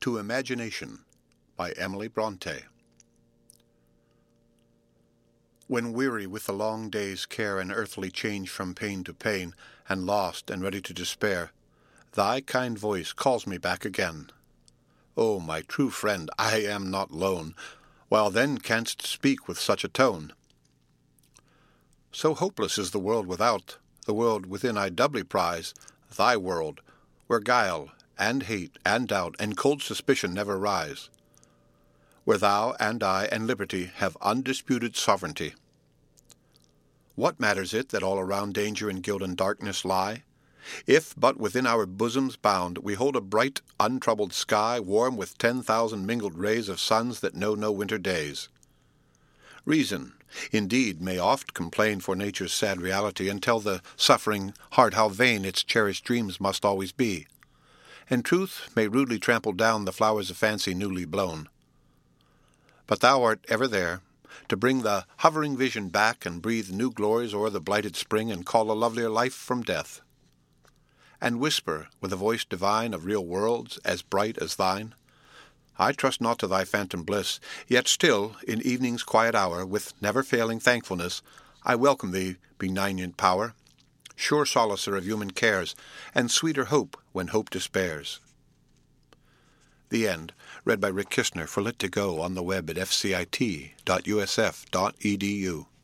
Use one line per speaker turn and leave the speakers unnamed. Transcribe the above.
to Imagination by Emily Bronte. When weary with the long day's care and earthly change from pain to pain, and lost and ready to despair, thy kind voice calls me back again. O my true friend, I am not lone, while then canst speak with such a tone. So hopeless is the world without, the world within I doubly prize, thy world, where guile, and hate, and doubt, and cold suspicion never rise, where thou and I and liberty have undisputed sovereignty. What matters it that all around danger and guilt and darkness lie, if but within our bosoms bound we hold a bright, untroubled sky, warm with 10,000 mingled rays of suns that know no winter days? Reason, indeed, may oft complain for nature's sad reality, and tell the suffering heart how vain its cherished dreams must always be, and truth may rudely trample down the flowers of fancy newly blown. But thou art ever there, to bring the hovering vision back and breathe new glories o'er the blighted spring, and call a lovelier life from death, and whisper with a voice divine of real worlds as bright as thine. I trust not to thy phantom bliss, yet still, in evening's quiet hour, with never-failing thankfulness, I welcome thee, benignant power, sure solacer of human cares, and sweeter hope when hope despairs. The End, read by Rick Kistner for Lit2Go on the web at fcit.usf.edu.